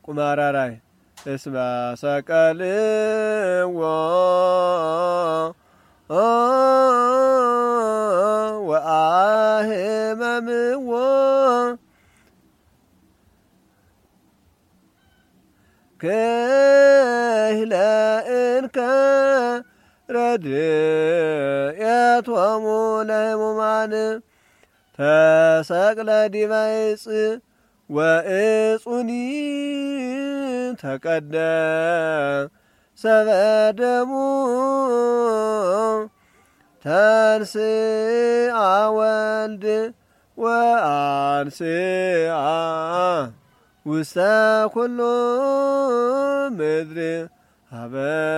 ቁማራራይ እስመ ሰቀልዎ ወአህመምዎ ክህለ እንከ ረድኤቶሙ ለሕሙማን ተሰቅለ ዲበ ዕፅ ወዕፁኒ ተቀደሰ በደሙ ተንሥአ ወልድ ወአንሥአ ውስተ ኩሉ ምድር ሀበ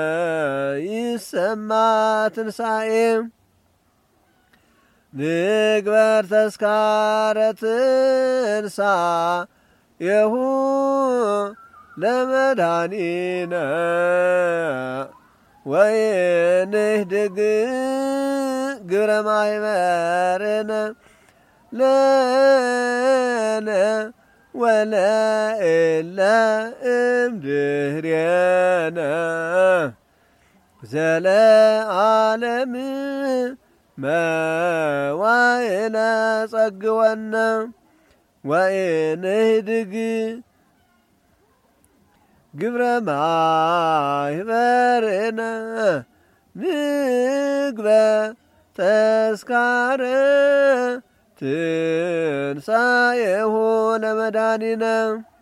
ይሰማ ትንሣኤ ንግበር ተስካረ ትንሣኤሁ ለመድኃኒነ ወይንህድግ ግብረ ማኅበርነ ለነ ወለእለ እምድኅሬነ ዘለዓለም መዋዕለ ጸግወነ ወይንህድግ ግብረ ማኅበርነ ንግበር ተስካረ ትንሣኤሁ ለመድኃኒነ